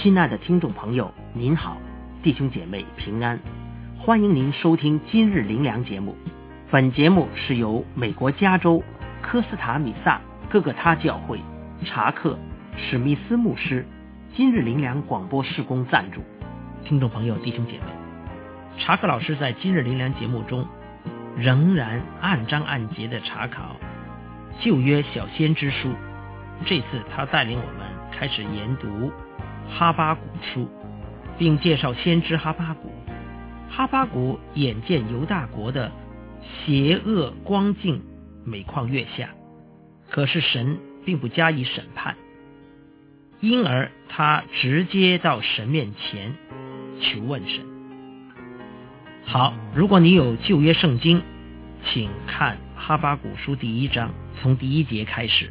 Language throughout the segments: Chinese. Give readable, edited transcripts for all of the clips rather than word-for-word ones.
亲爱的听众朋友，您好，弟兄姐妹平安，欢迎您收听今日灵粮节目。本节目是由美国加州科斯塔米萨各个他教会查克史密斯牧师今日灵粮广播事工赞助。听众朋友，弟兄姐妹，查克老师在今日灵粮节目中仍然按章按节的查考旧约小先知书，这次他带领我们开始研读哈巴谷书，并介绍先知哈巴谷。哈巴谷眼见犹大国的邪恶光景每况愈下，可是神并不加以审判，因而他直接到神面前求问神。好，如果你有旧约圣经，请看哈巴谷书第1章，从第1节开始。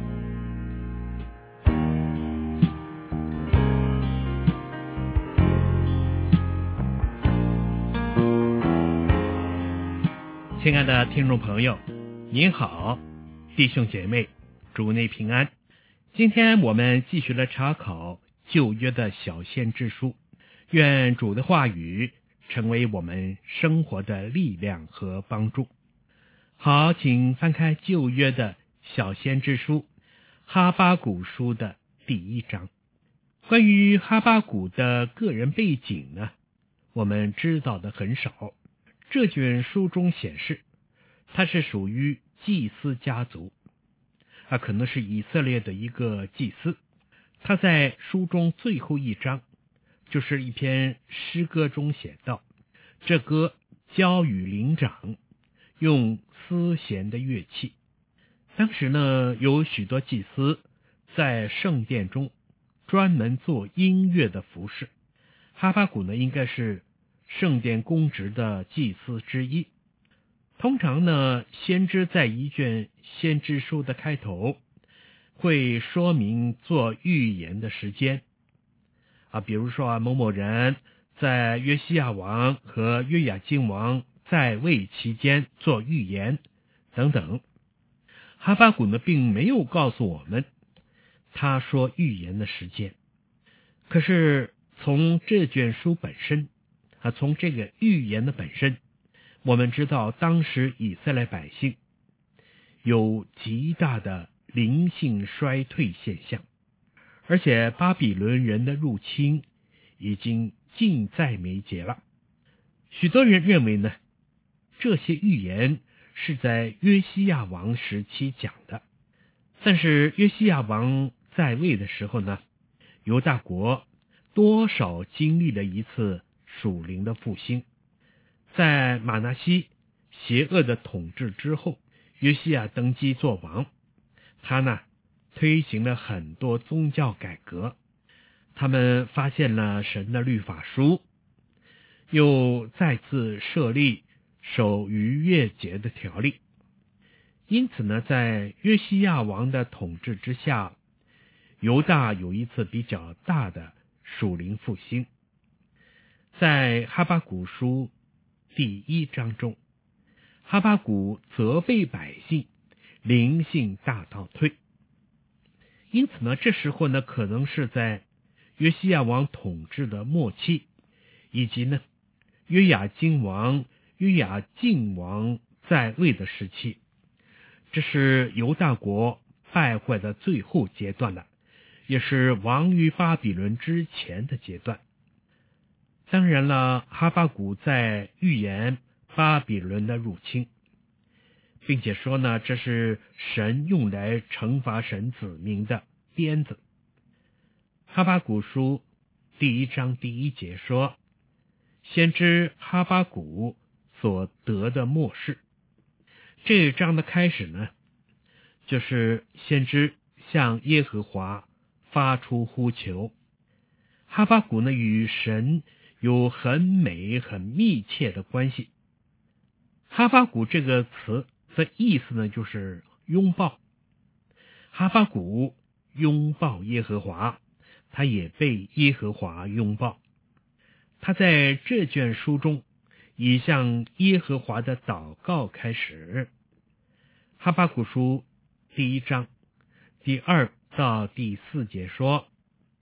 亲爱的听众朋友，您好，弟兄姐妹，主内平安。今天我们继续来查考旧约的小先知书，愿主的话语成为我们生活的力量和帮助。好，请翻开旧约的小先知书哈巴谷书的第1章。关于哈巴谷的个人背景呢，我们知道的很少。这卷书中显示他是属于祭司家族，可能是以色列的一个祭司。他在书中最后1章，就是一篇诗歌中写道，这歌交与灵长，用丝弦的乐器。当时呢，有许多祭司在圣殿中专门做音乐的服饰。哈巴谷呢，应该是圣殿公职的祭司之一。通常呢，先知在一卷先知书的开头会说明做预言的时间比如说某某人在约西亚王和约雅斤王在位期间做预言等等。哈巴谷呢，并没有告诉我们他说预言的时间。可是从这卷书本身从这个预言的本身，我们知道当时以色列百姓有极大的灵性衰退现象，而且巴比伦人的入侵已经近在眉睫了。许多人认为呢，这些预言是在约西亚王时期讲的，但是约西亚王在位的时候呢，犹大国多少经历了一次属灵的复兴。在马拿西邪恶的统治之后，约西亚登基做王，他呢推行了很多宗教改革。他们发现了神的律法书，又再次设立守逾越节的条例。因此呢，在约西亚王的统治之下，犹大有一次比较大的属灵复兴。在哈巴谷书第1章中，哈巴谷责备百姓灵性大倒退。因此呢，这时候呢，可能是在约西亚王统治的末期，以及呢约雅斤王、约雅斤王在位的时期。这是犹大国败坏的最后阶段了，也是亡于巴比伦之前的阶段。当然了，哈巴谷在预言巴比伦的入侵，并且说呢，这是神用来惩罚神子民的鞭子。哈巴谷书第1章第1节说，先知哈巴谷所得的默示。这一章的开始呢，就是先知向耶和华发出呼求。哈巴谷呢，与神有很美很密切的关系。哈巴谷这个词的意思呢，就是拥抱。哈巴谷拥抱耶和华，他也被耶和华拥抱。他在这卷书中以向耶和华的祷告开始。哈巴谷书第1章第2到第4节说，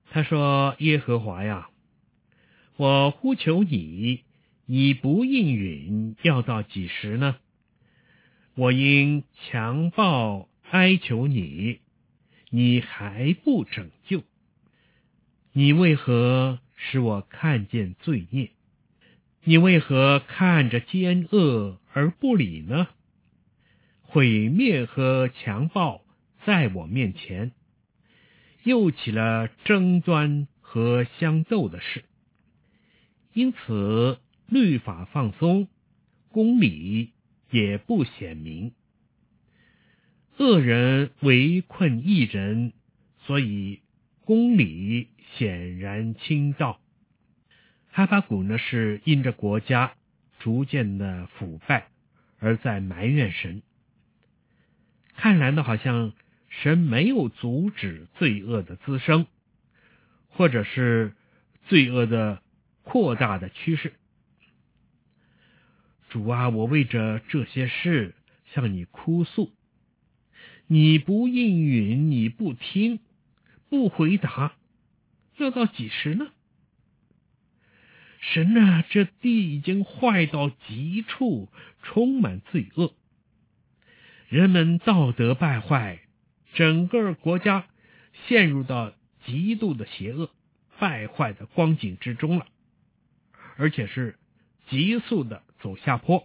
他说：耶和华呀，我呼求你，你不应允，要到几时呢？我因强暴哀求你，你还不拯救。你为何使我看见罪孽？你为何看着奸恶而不理呢？毁灭和强暴在我面前，又起了争端和相斗的事。因此律法放松，公理也不显明。恶人围困义人，所以公理显然倾倒。哈巴谷呢，是因着国家逐渐的腐败而在埋怨神。看来呢，好像神没有阻止罪恶的滋生，或者是罪恶的扩大的趋势。主啊，我为着这些事向你哭诉，你不应允，你不听，不回答，要到几时呢？神啊，这地已经坏到极处，充满罪恶，人们道德败坏，整个国家陷入到极度的邪恶败坏的光景之中了，而且是急速的走下坡。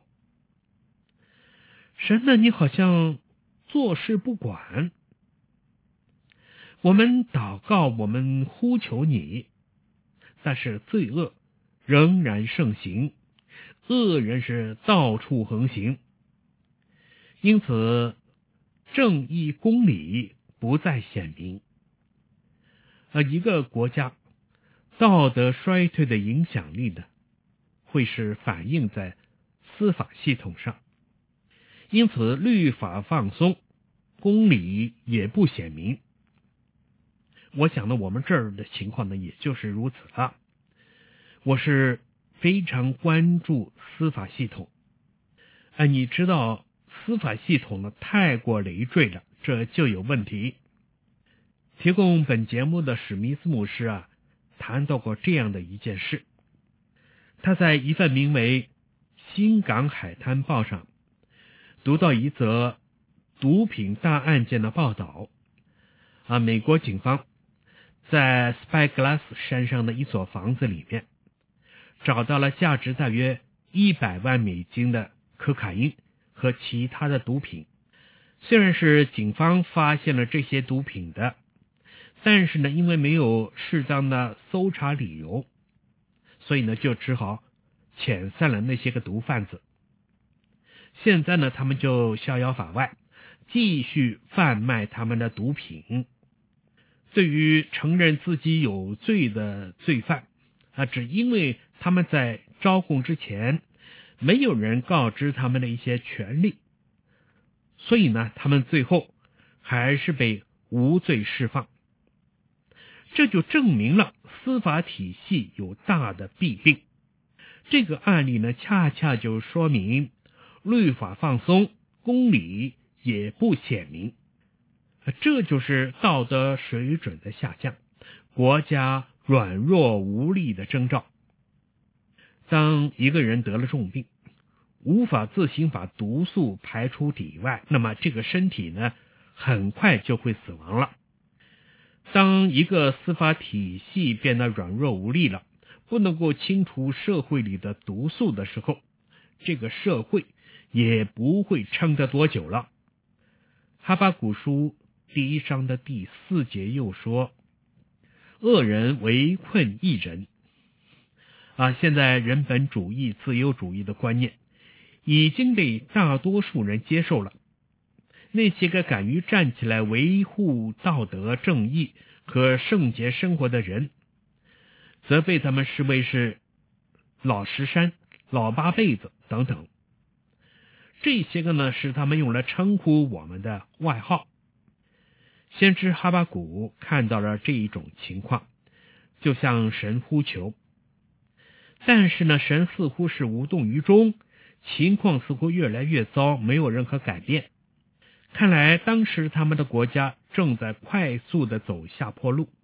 神呢，你好像坐视不管。我们祷告，我们呼求你，但是罪恶仍然盛行，恶人是到处横行，因此正义公理不再显明。一个国家道德衰退的影响力呢，会是反映在司法系统上，因此律法放松，公理也不显明。我想呢，我们这儿的情况呢，也就是如此了。我是非常关注司法系统。你知道司法系统呢太过累赘了，这就有问题。提供本节目的史密斯牧师谈到过这样的一件事。他在一份名为《新港海滩报》上读到一则毒品大案件的报道。美国警方在 Spyglass 山上的一所房子里面找到了价值大约100万美金的可卡因和其他的毒品。虽然是警方发现了这些毒品的，但是呢，因为没有适当的搜查理由，所以呢，就只好遣散了那些个毒贩子。现在呢，他们就逍遥法外，继续贩卖他们的毒品。对于承认自己有罪的罪犯只因为他们在招供之前没有人告知他们的一些权利，所以呢，他们最后还是被无罪释放。这就证明了司法体系有大的弊病。这个案例呢，恰恰就说明律法放松，公理也不显明。这就是道德水准的下降，国家软弱无力的征兆。当一个人得了重病，无法自行把毒素排出体外，那么这个身体呢，很快就会死亡了。当一个司法体系变得软弱无力了，不能够清除社会里的毒素的时候，这个社会也不会撑得多久了。哈巴谷书第1章的第4节又说，恶人围困义人。现在人本主义、自由主义的观念已经被大多数人接受了。那些个敢于站起来维护道德正义和圣洁生活的人，则被他们视为是老石山、老八辈子等等。这些个呢，是他们用来称呼我们的外号。先知哈巴谷看到了这一种情况，就向神呼求。但是呢，神似乎是无动于衷，情况似乎越来越糟，没有任何改变。看来当时他们的国家正在快速的走下坡路，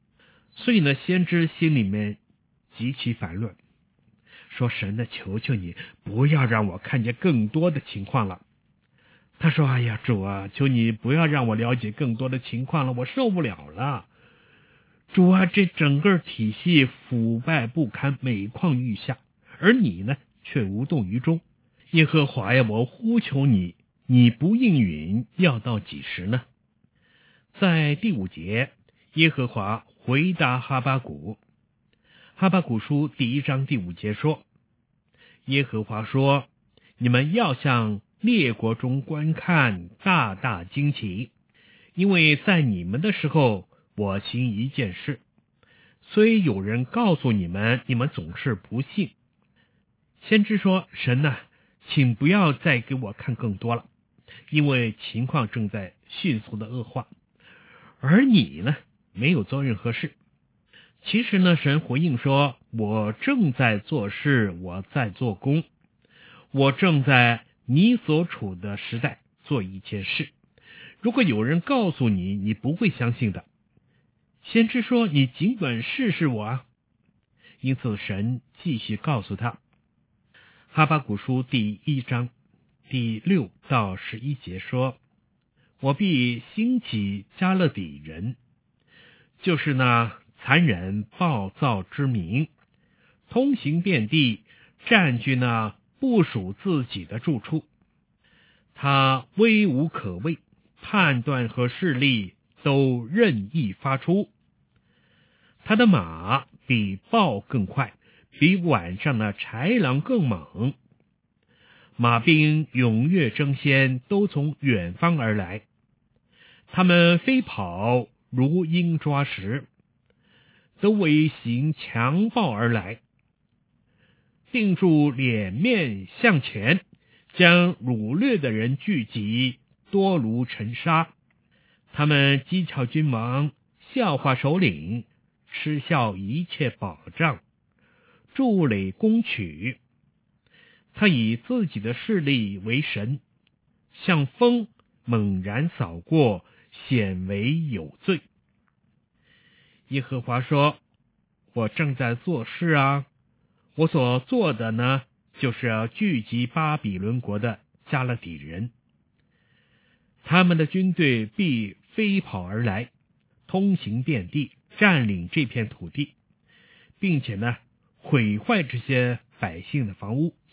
所以呢，先知心里面极其烦乱，说神呢，求求你不要让我看见更多的情况了。他说，哎呀，主啊，求你不要让我了解更多的情况了，我受不了了。主啊，这整个体系腐败不堪，每况愈下，而你呢，却无动于衷。耶和华呀，我呼求你，你不应允，要到几时呢？在第5节，耶和华回答哈巴谷。哈巴谷书第1章第5节说，耶和华说，你们要向列国中观看，大大惊奇，因为在你们的时候，我行一件事，虽有人告诉你们，你们总是不信。先知说，神啊，请不要再给我看更多了，因为情况正在迅速的恶化，而你呢，没有做任何事。其实呢，神回应说，我正在做事，我在做工，我正在你所处的时代做一件事。如果有人告诉你，你不会相信的。先知说，你尽管试试我啊。因此神继续告诉他，哈巴谷书第1章第6到11节说，我必兴起加勒底人，就是那残忍暴躁之民，通行遍地，占据那不属自己的住处。他威无可畏，判断和势力都任意发出。他的马比豹更快，比晚上的豺狼更猛。马兵踊跃争先，都从远方而来。他们飞跑如鹰抓食，都为行强暴而来。定住脸面向前，将掳掠的人聚集，多如尘沙。他们讥诮君王，笑话首领，嗤笑一切保障，筑垒攻取。他以自己的势力为神，像风猛然扫过，显为有罪。耶和华说，我正在做事啊，我所做的呢，就是要聚集巴比伦国的加勒底人。他们的军队必飞跑而来，通行遍地，占领这片土地，并且呢，毁坏这些百姓的房屋。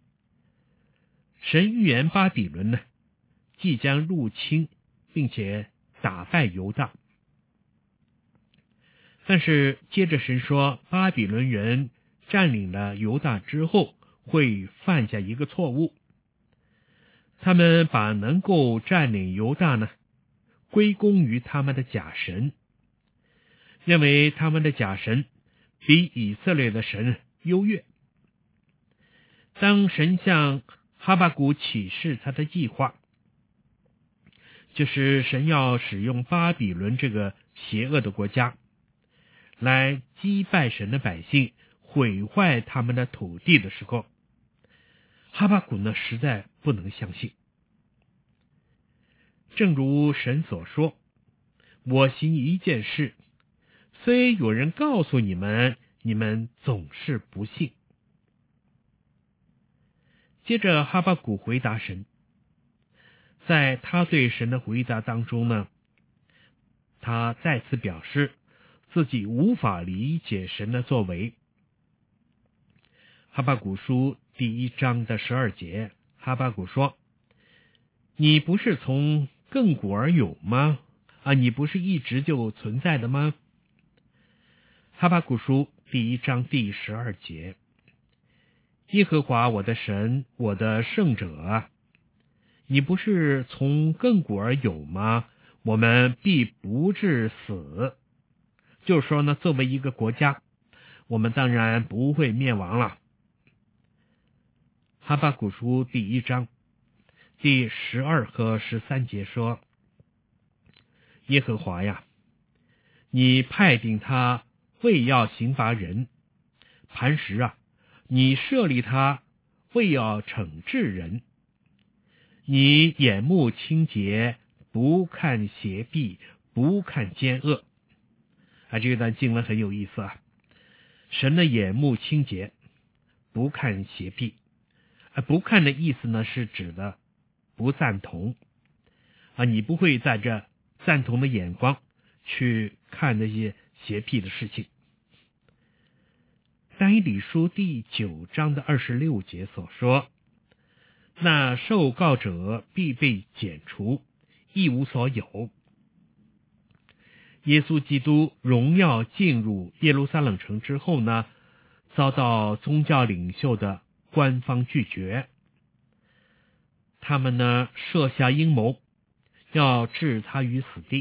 神预言巴比伦呢，即将入侵，并且打败犹大。但是接着神说，巴比伦人占领了犹大之后，会犯下一个错误。他们把能够占领犹大呢，归功于他们的假神，认为他们的假神比以色列的神优越。当神向哈巴谷启示他的计划，就是神要使用巴比伦这个邪恶的国家来击败神的百姓，毁坏他们的土地的时候，哈巴谷呢实在不能相信。正如神所说，我行一件事，虽有人告诉你们，你们总是不信。接着哈巴谷回答神，在他对神的回答当中呢，他再次表示自己无法理解神的作为。哈巴谷书第1章的12节，哈巴谷说，你不是从亘古而有吗？你不是一直就存在的吗？哈巴谷书第1章第12节，耶和华我的神，我的圣者啊，你不是从亘古而有吗？我们必不致死。就是说呢，作为一个国家，我们当然不会灭亡了。哈巴谷书第1章第12和13节说，耶和华呀，你派定他为要刑罚人，磐石啊，你设立他为要惩治人。你眼目清洁，不看邪僻，不看奸恶。 这段经文很有意思啊。神的眼目清洁，不看邪僻。不看的意思呢，是指的不赞同你不会带着赞同的眼光去看那些邪僻的事情。但以理书第9章的26节所说，那受告者必被剪除，一无所有。耶稣基督荣耀进入耶路撒冷城之后呢，遭到宗教领袖的官方拒绝。他们呢设下阴谋，要置他于死地。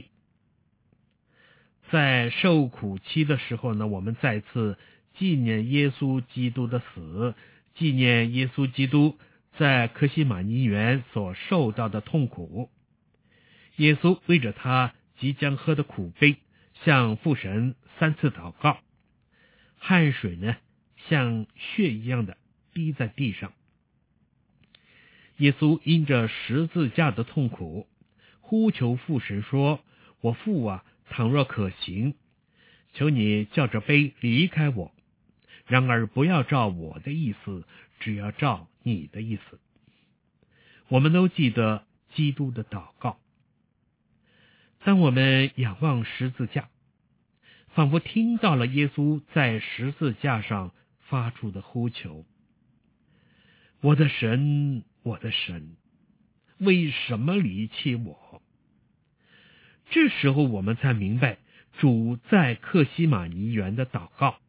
在受苦期的时候呢，我们再次纪念耶稣基督的死，纪念耶稣基督在客西马尼园所受到的痛苦。耶稣为着他即将喝的苦杯，向父神3次祷告，汗水呢像血一样的滴在地上。耶稣因着十字架的痛苦，呼求父神说，我父啊，倘若可行，求你叫这杯离开我，然而不要照我的意思，只要照你的意思。我们都记得基督的祷告。当我们仰望十字架，仿佛听到了耶稣在十字架上发出的呼求，我的神，我的神，为什么离弃我？这时候我们才明白主在客西马尼园的祷告。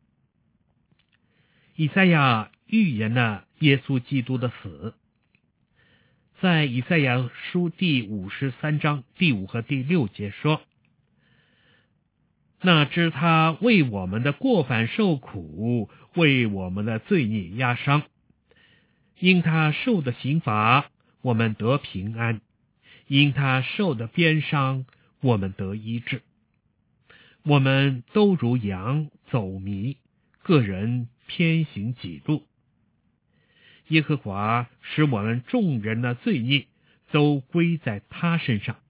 以赛亚预言了耶稣基督的死，在以赛亚书第53章第5和第6节说，那知他为我们的过犯受苦，为我们的罪孽压伤，因他受的刑罚，我们得平安，因他受的鞭伤，我们得医治。我们都如羊走迷，个人偏行己路。耶和华使我们众人的罪孽都归在他身上。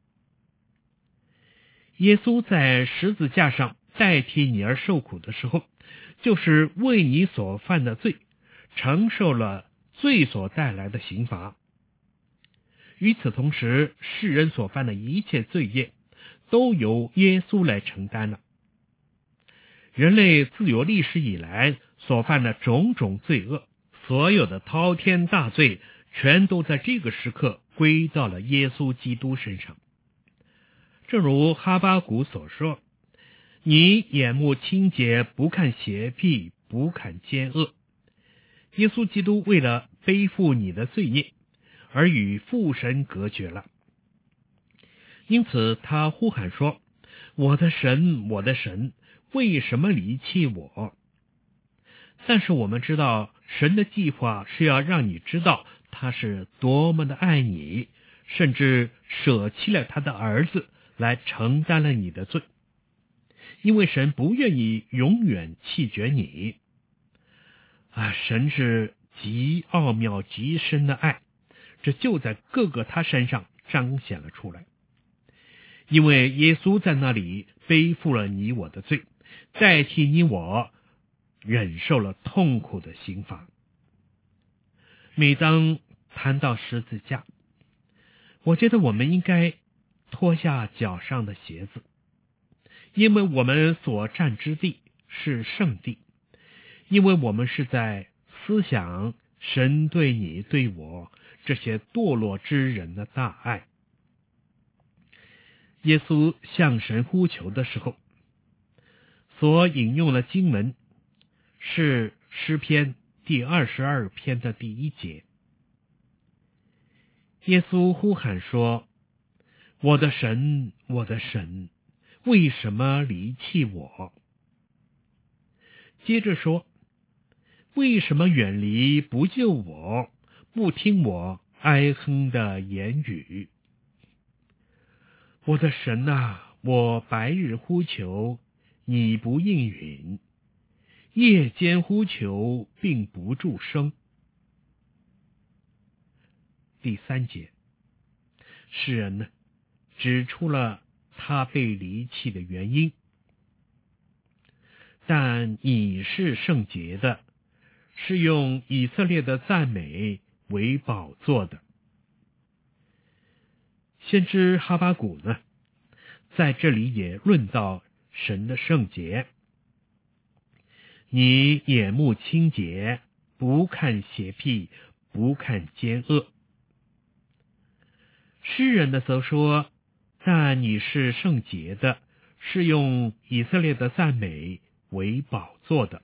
耶稣在十字架上代替你而受苦的时候，就是为你所犯的罪承受了罪所带来的刑罚。与此同时，世人所犯的一切罪业都由耶稣来承担了。人类自有历史以来所犯的种种罪恶，所有的滔天大罪，全都在这个时刻归到了耶稣基督身上。正如哈巴谷所说，你眼目清洁，不看邪僻，不看奸恶。耶稣基督为了背负你的罪孽，而与父神隔绝了。因此他呼喊说，我的神，我的神，为什么离弃我？但是我们知道，神的计划是要让你知道他是多么的爱你，甚至舍弃了他的儿子来承担了你的罪。因为神不愿意永远弃绝你神是极奥妙极深的爱，这就在各个他身上彰显了出来。因为耶稣在那里背负了你我的罪，代替你我忍受了痛苦的刑罚。每当谈到十字架，我觉得我们应该脱下脚上的鞋子，因为我们所站之地是圣地，因为我们是在思想神对你对我这些堕落之人的大爱。耶稣向神呼求的时候，所引用的经文是诗篇第22篇的第1节。耶稣呼喊说，我的神，我的神，为什么离弃我？接着说，为什么远离不救我，不听我哀哼的言语？我的神啊，我白日呼求，你不应允，夜间呼求，并不助声。第3节，诗人呢指出了他被离弃的原因。 但你是圣洁的，是用以色列的赞美为宝座的。先知哈巴谷呢，在这里也论到神的圣洁。你眼目清洁，不看邪僻，不看奸恶。诗人的则说，但你是圣洁的，是用以色列的赞美为宝座的。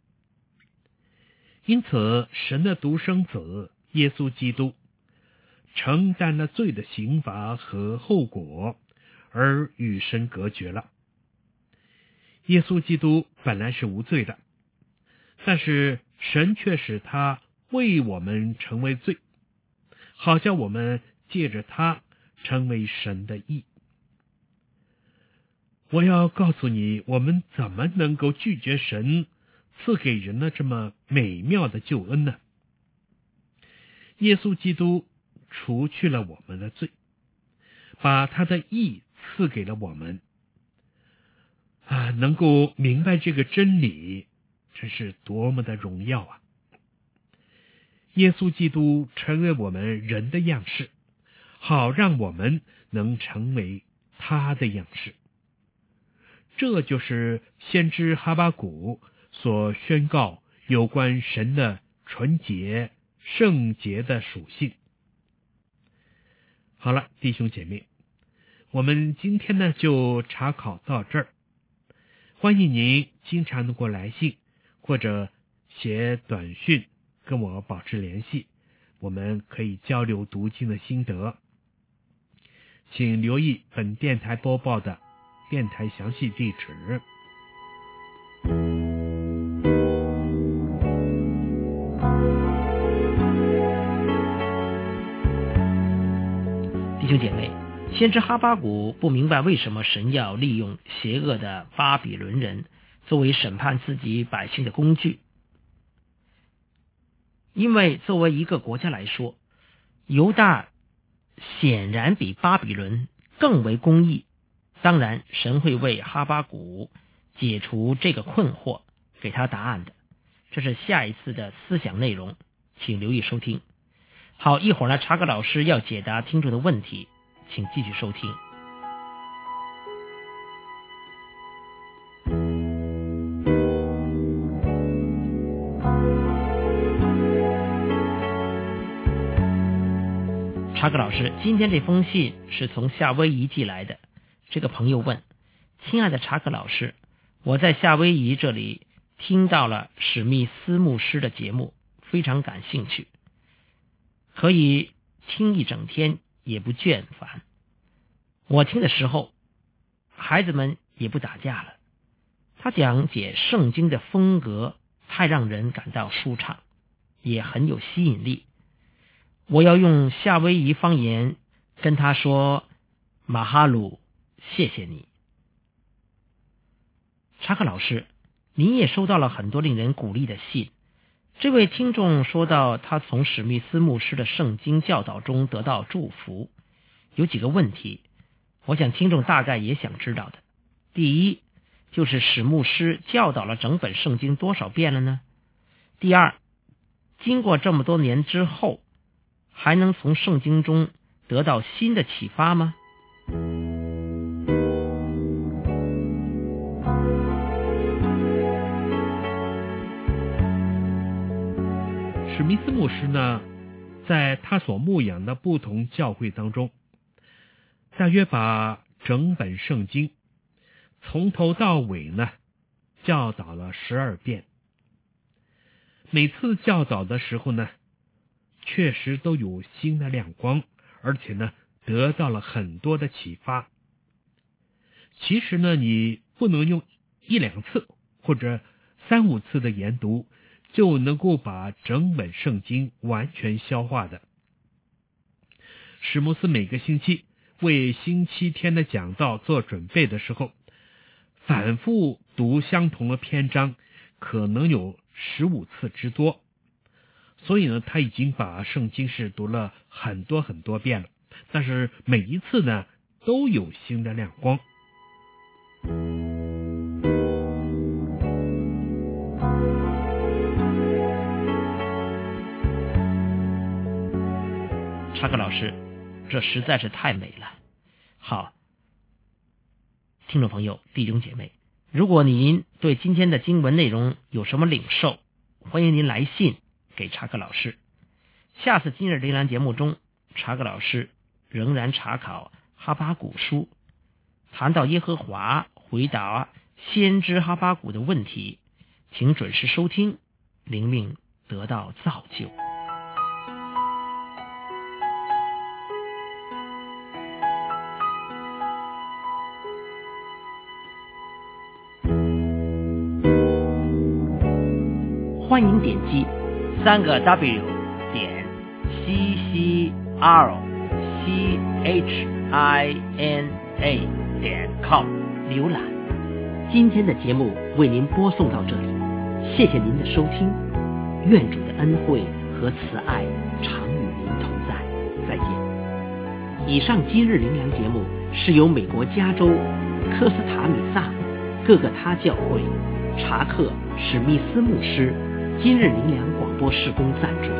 因此，神的独生子耶稣基督承担了罪的刑罚和后果，而与神隔绝了。耶稣基督本来是无罪的，但是神却使他为我们成为罪，好叫我们借着他成为神的义。我要告诉你，我们怎么能够拒绝神赐给人的这么美妙的救恩呢？耶稣基督除去了我们的罪，把他的义赐给了我们。能够明白这个真理，真是多么的荣耀啊！耶稣基督成为我们人的样式，好让我们能成为他的样式。这就是先知哈巴谷所宣告有关神的纯洁、圣洁的属性。好了，弟兄姐妹，我们今天呢就查考到这儿。欢迎您经常能够来信或者写短讯跟我保持联系，我们可以交流读经的心得。请留意本电台播报的电台详细地址。 弟兄姐妹，先知哈巴谷不明白为什么神要利用邪恶的巴比伦人作为审判自己百姓的工具。因为作为一个国家来说，犹大显然比巴比伦更为公义。当然，神会为哈巴谷解除这个困惑，给他答案的。这是下一次的思想内容，请留意收听。好，一会儿呢，查克老师要解答听众的问题，请继续收听。查克老师，今天这封信是从夏威夷寄来的。这个朋友问：亲爱的查克老师，我在夏威夷这里听到了史密斯牧师的节目，非常感兴趣，可以听一整天也不倦烦。我听的时候，孩子们也不打架了。他讲解圣经的风格太让人感到舒畅，也很有吸引力。我要用夏威夷方言跟他说：马哈鲁，谢谢你。查克老师，您也收到了很多令人鼓励的信。这位听众说到他从史密斯牧师的圣经教导中得到祝福，有几个问题，我想听众大概也想知道的。第一，就是史牧师教导了整本圣经多少遍了呢？第二，经过这么多年之后，还能从圣经中得到新的启发吗？ 史密斯牧师呢，在他所牧养的不同教会当中，大约把整本圣经从头到尾呢教导了12遍。每次教导的时候呢，确实都有新的亮光，而且呢得到了很多的启发。其实呢，你不能用1-2次或者3-5次的研读就能够把整本圣经完全消化的。史牧斯每个星期为星期天的讲道做准备的时候，反复读相同的篇章，可能有15次之多。所以呢，他已经把圣经是读了很多很多遍了，但是每一次呢都有新的亮光。 查克老师，这实在是太美了。好，听众朋友、弟兄姐妹，如果您对今天的经文内容有什么领受，欢迎您来信给查克老师。下次今日灵粮节目中，查克老师仍然查考哈巴谷书，谈到耶和华回答先知哈巴谷的问题，请准时收听，灵命得到造就。欢迎点击3W点CCROCHINA.com 浏览。今天的节目为您播送到这里，谢谢您的收听，愿主的恩惠和慈爱常与您同在，再见。以上今日灵粮节目是由美国加州科斯塔米萨各个他教会查克史密斯牧师今日灵粮广播事工赞助。